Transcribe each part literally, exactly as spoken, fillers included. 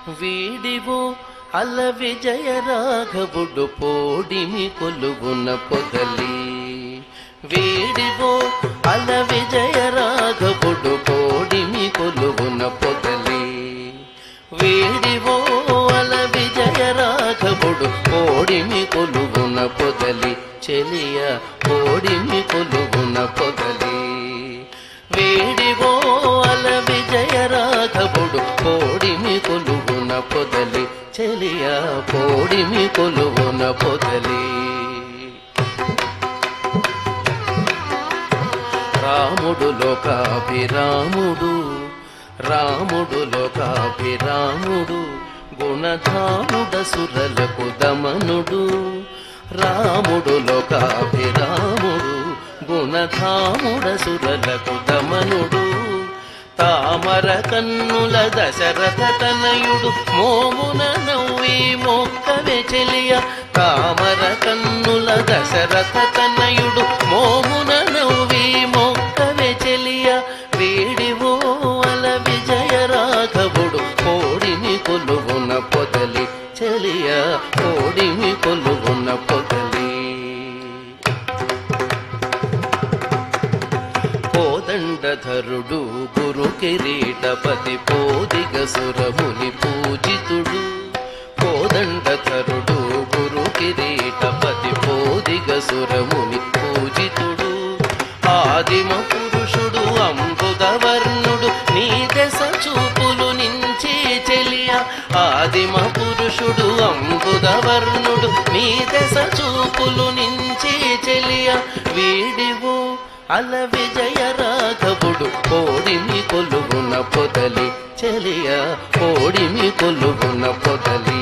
వీడివో అల విజయ రాఘవుడు పోడిమి కొలువున పొదలి వీడివో అల విజయ రాఘవుడు పోడిమి కొలువున పొదలి వీడివో అల విజయ రాఘవుడు పోడిమి కొలువున పొదలి చెలియ పోడిమి కొలువున పొదలి వీడివో అల విజయ రాఘవుడు పోడిమి కొలువున పొదలి చెలియ పోడిమి కొలువున పొదలి రాముడు లోకాభిరాముడు రాముడు లోకాభిరాముడు గుణధాముడసురలకు దమనుడు రాముడు లోకాభిరాముడు గుణధాముడసురలకు దమనుడు తామర కన్నుల దశరథ తనయుడు మోమున నవ్వి మొక్కవే చెలియ తామర కన్నుల దశరథ తనయుడు మోమున నవ్వి మొక్కవే చెలియ వీడివో అల విజయ రాఘవుడు పోడిమి కొలువున పొదలి చెలియ పోడిమి కొలువున పొదలి కోదండధరుడు గురు కిరీటపతి పోదిగ సురముని పూజితుడు కోదండధరుడు గురు కిరీటపతి పోదిగ సురముని పూజితుడు ఆదిమ పురుషుడు అంబుదవర్ణుడు నీ దశ చూపులు నించి చెలియ ఆదిమ పురుషుడు అంబుదవర్ణుడు నీ దశ చూపులు నించి చెలియ వీడివో అల విజయ రాఘవుడు పోడిమి కొలువున పొదలి చెలియ పోడిమి కొలువున పొదలి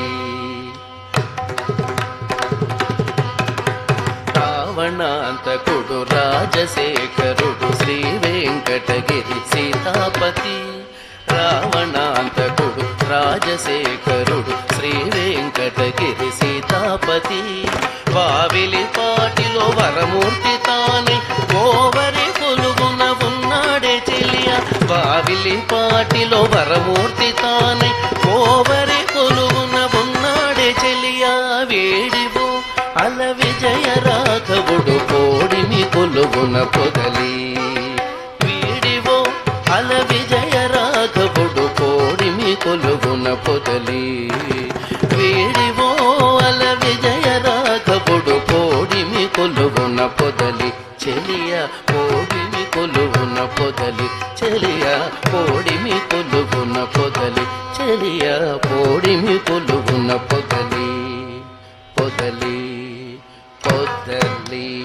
రావణాంతకుడు రాజశేఖరుడు శ్రీ వెంకటగిరి సీతాపతి రావణాంతకుడు రాజశేఖరుడు శ్రీ వెంకటగిరి సీతాపతి వావిలి పాటిలో వరమూర్తి తానే ఓవరి కొలువున ఉన్నాడే చెలియ వావిలి పాటిలో వరమూర్తి తానే ఓవరి కొలువున ఉన్నాడే చెలియ వేడివో అల విజయ రాఘవుడు పోడిమి కొలువున పొదలి వీడివో అల విజయ రాఘవుడు పోడిమి కొలువున పొదలి వీడివో అల విజయ రాఘవుడు పోడిమి కొలువున పొదలి చెలియ పోడిమి కొలువున పొదలి చెలియ పోడిమి కొలువున పొదలి చెలియ పోడిమి కొలువున పొదలి పొదలి పొదలి